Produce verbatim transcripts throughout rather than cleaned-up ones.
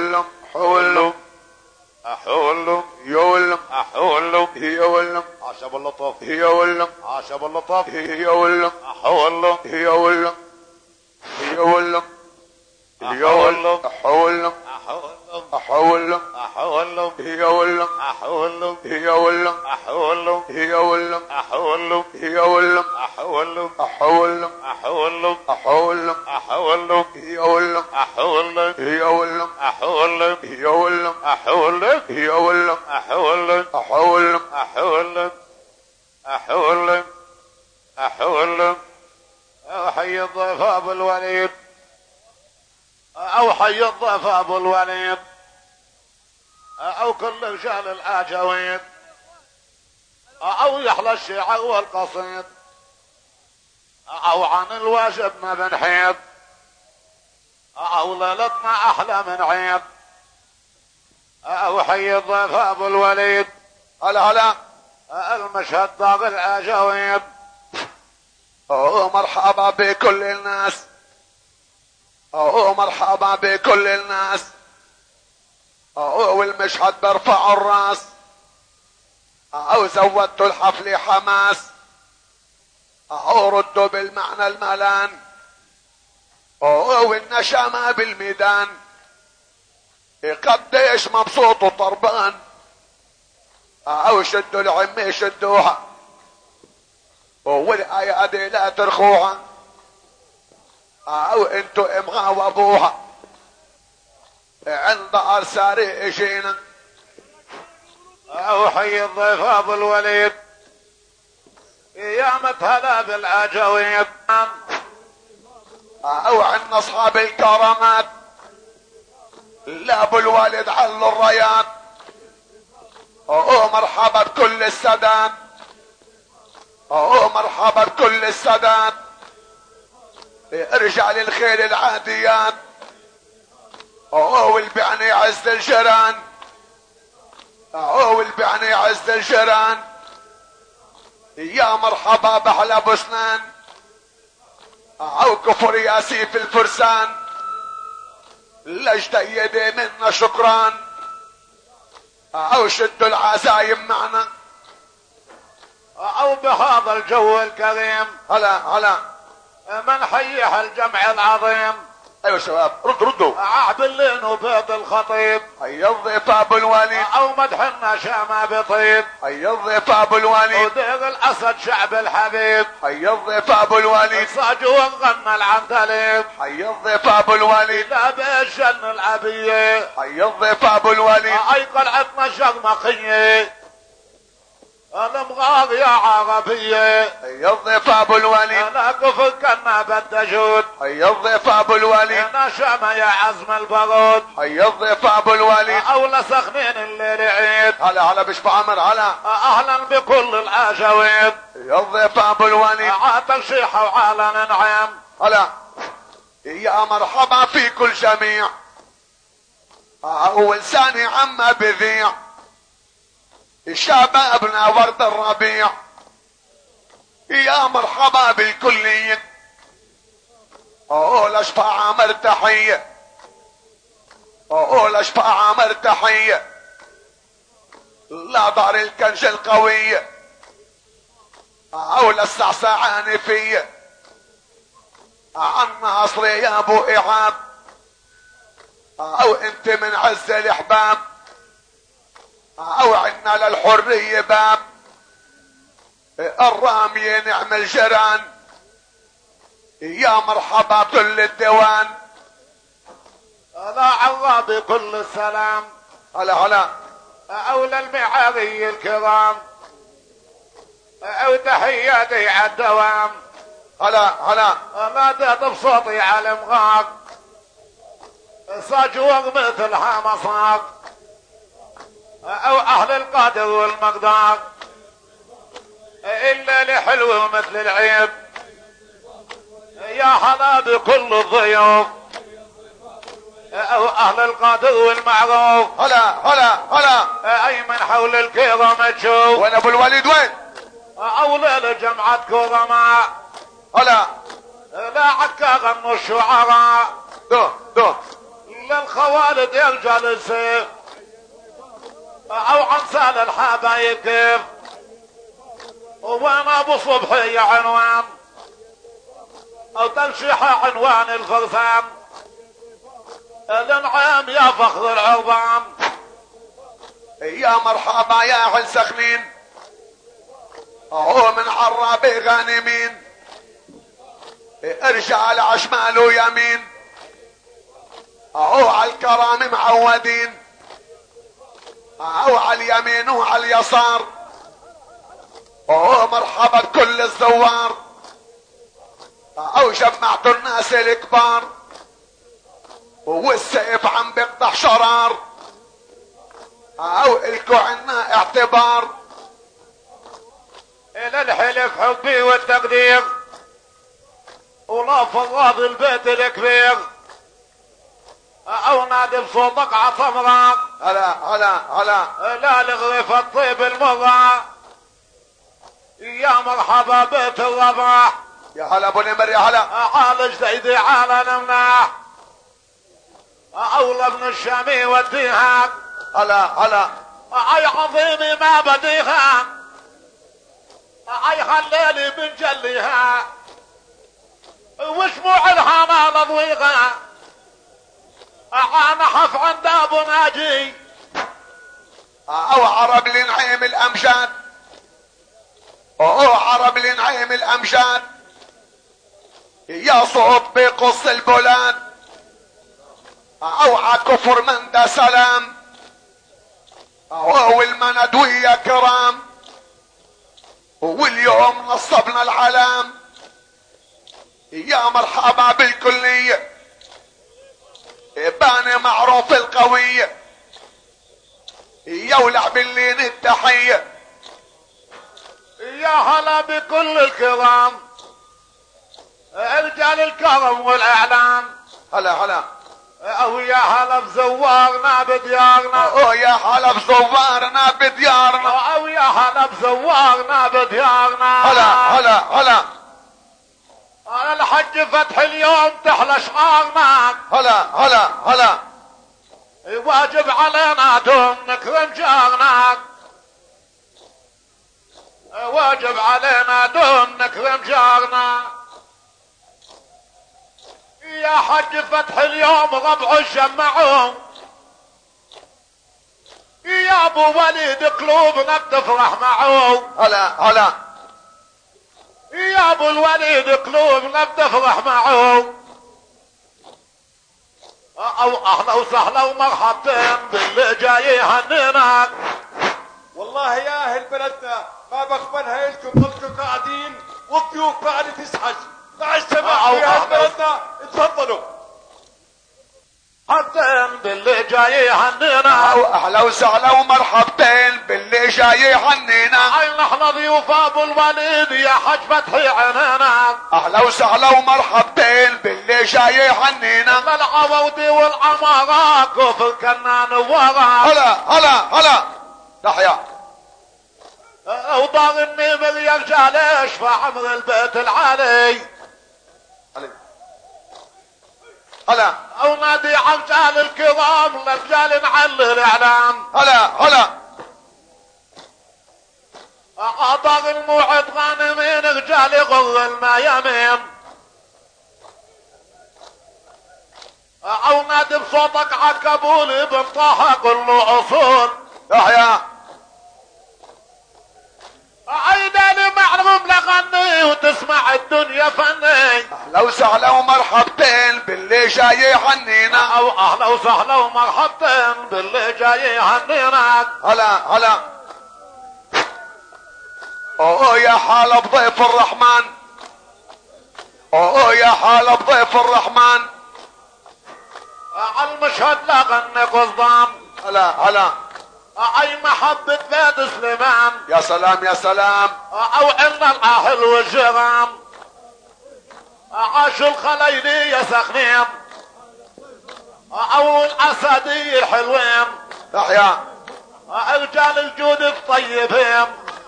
يولم حولم احولم يولم احولم يولم عشب اللطف يولم عشب اللطف يولم احولم يولم يولم يولم حولم احولم حولم احولم يولم احولم يولم احولم يولم احولم يولم احولم حولم احولم حولم احولم يولم احولم يولم احولم يولم احولم يولم احولم حولم احولم احولم احولم او حي الضيف ابو الوليد او حي الضيف ابو الوليد او كل رجال الاجاويد او يحلى الشيعة والقصيد او عن الواجب ما بنحيد او ليلتنا احلى من عيد او حي الضيف ابو الوليد هلا هلا المشهد ضاق الاجاويد اوه مرحبا بكل الناس اوه مرحبا بكل الناس اوه والمشهد برفع الراس او زودت الحفل حماس او ردوا بالمعنى الملان اوه والنشامة بالميدان قديش مبسوط وطربان او شدوا العمي شدوها والايادي لا ترخوها او انتو امها وابوها عند ارساري اجينا او حي الضيف ابو الوليد يا متهلا بالاجاويد او عند اصحاب الكرامات لا ابو الوالد علوا الريان اوه مرحبا بكل السادات اوه مرحبا بكل السادات ارجع للخيل العاديات اوه والبعني عز الجيران اوه والبعني عز الجيران يا مرحبا بحلى بسنان او كفر يا سيف الفرسان لجديدي منا شكران او شدوا العزايم معنا او بهذا الجو الكريم هلا هلا من حيح الجمع العظيم ايوه شباب ردوا ردوا عهد اللين وبيت الخطيب حي الضيف ابو الوليد او مدحنا شامة بطيب حي الضيف ابو الوليد ودير الاسد شعب الحبيب حي الضيف ابو الوليد صاج وغنى العندليب حي الضيف ابو الوليد لا بالجن العبية حي الضيف ابو الوليد اي قلعتنا الشرمقية المغار يا عربية حي الضيف ابو الوليد انا كفر كنا بدجود حي الضيف ابو الوليد انا شامة يا عزم البرود حي الضيف ابو الوليد اولى سخنين الليل عيد هلا هلا بشبع عمر هلا اهلا بكل الاجاويد حي الضيف ابو الوليد عاتق شيحة وعلى نعم هلا يا مرحبا في كل جميع اول ثاني عما بذيع شبابنا ورد الربيع يا مرحبا بالكلية اوه لاشفع عمر تحية اوه لاشفع عمر تحية لا دار الكنج القوية او للسعسعاني فية عن ناصري يا ابو ايعاب او انت من عز الاحباب او عنا للحرية باب الرامية نعم الجيران يا مرحبا كل الديوان لا عرى بكل السلام هلا هلا اولى المعاري الكرام او تحياتي على الدوام هلا هلا ناديت بصوتي على المغاق صاجور مثلها مصاق او اهل القادر والمقدار الا لحلو مثل العيب يا هلا بكل الضيوف او اهل القادر والمعروف هلا هلا هلا اي من حول الكرم تشوف وين ابو الوليد وين او ليلة جمعة كرماء هلا لا عكا غنوا الشعراء دو دو للخوالد الجالس او عنسال الحبايب كيف وانا ابو صبحي عنوان او تنشيح عنوان الفرسان الانعام يا فخر العظام. يا مرحبا يا اهل سخنين اهو من عرابي غانمين ارجع على عشمال ويمين اهو على الكرام معودين اهو على اليمين وعلى اليسار اهو مرحبا بكل الزوار اهو جمعت الناس الكبار والسيف عم بيقطع شرار اهو الكو عنا اعتبار الى الحلف حبي والتقدير ولا فضاض البيت الكبير او نادي بصوتك عطمرة هلا هلا هلا لا لغرف الطيب المرة يا مرحبا بيت الرباح يا هلا ابو نمر يا هلا عالج زيدي على نمناح اولى ابن الشامي وديها هلا هلا اي عظيمي ما بديها اي خليلي من جليها وشموع الهنا لضويغا انا حف عند ابو ناجي او عرب لنعيم الامجاد او عرب لنعيم الامجاد يا صوت بقص البلاد اوعى كفر من ده سلام او المندوية كرام واليوم نصبنا العلام يا مرحبا بالكلية باني معروف القوية يولع باللين التحية يا هلا بكل الكرام رجال الكرم والاعلام هلا هلا او يا هلا بزوارنا بديارنا او يا هلا بزوارنا بديارنا او يا هلا بزوارنا بديارنا هلا هلا هلا انا الحج فتح اليوم تحلى شعارنا هلا هلا هلا واجب علينا دوم نكرم جارنا واجب علينا دوم نكرم جارنا يا حج فتح اليوم ربع جمعوهم يا ابو وليد قلوبنا بتفرح معه هلا هلا يا ابو الوليد قلوبنا بتفرح معه او اهلا وسهلا ومرحبتين باللي جاي يهنينا. والله يا اهل بلدنا ما بقبلها لكم ضلكم قاعدين والضيوف قاعده تزحج مع السماح يا اهل بلدنا اتفضلوا حبتين باللي جاي يهنينا او اهلا وسهلا ومرحبتين باللي جاي يهنينا. اي نحن ضيوف ابو الوليد يا حج فتحي عنينا اهلا وسهلا ومرحبتين باللي جاي يهنينا. العوضي والعمارة كفر كنان ورا هلا هلا هلا تحيا وضاغ النمر يرجع ليش فعمر البيت العالي هلا او نادي عرجال الكرام رجال نعلي الاعلام هلا هلا اعطاق الموعد غانمين رجال يغر الميامين او نادي بصوتك عكبولي بنطاها كله اصول تحيا عيداني معلوم لغني وتسمع الدنيا فني. اهلا وسهلا ومرحبتين باللي جاي يهنينا. او اهلا وسهلا ومرحبتين باللي جاي يهنينا. هلا هلا اوه يا حالة بضيف الرحمن اوه يا حالة بضيف الرحمن على المشهد لغني قصدام. هلا هلا اي محبة بيت سليمان يا سلام يا سلام او عنا الاهل والجيران عاشوا الخليلي يا سخنين او الاسدي الحلوين تحيا رجال الجود الطيبين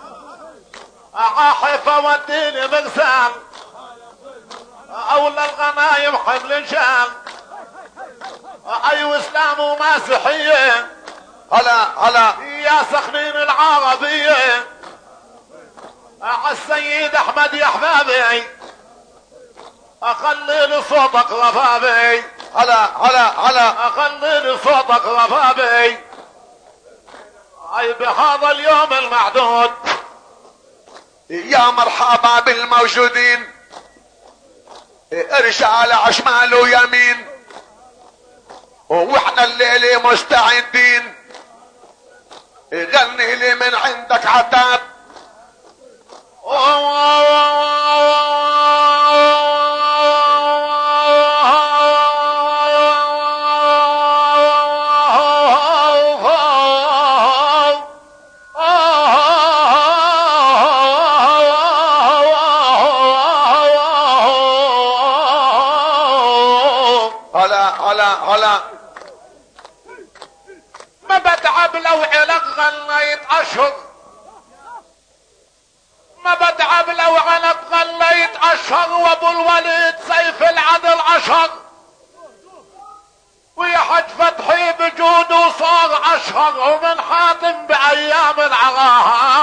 عاحفة والدين مغسال او للغنايم حمل شال ايوه اسلام ومسيحية. هلا هلا يا سخنين العربية عالسيد احمد يا حبابي اخلي صوتك ربابي. هلا هلا هلا اخلي صوتك ربابي. اي بهذا اليوم المعدود يا مرحبا بالموجودين، رجال عشمال ويمين، واحنا الليلة مستعدين. غني لي من عندك عتاب. هلا هلا هلا ما بتعب لو علق غنيت اشهر، ما بتعب لو علق غنيت اشهر، وابو الوليد سيف العدل اشهر، ويا حج فتحي بجوده صار اشهر، ومن حاتم بايام العراها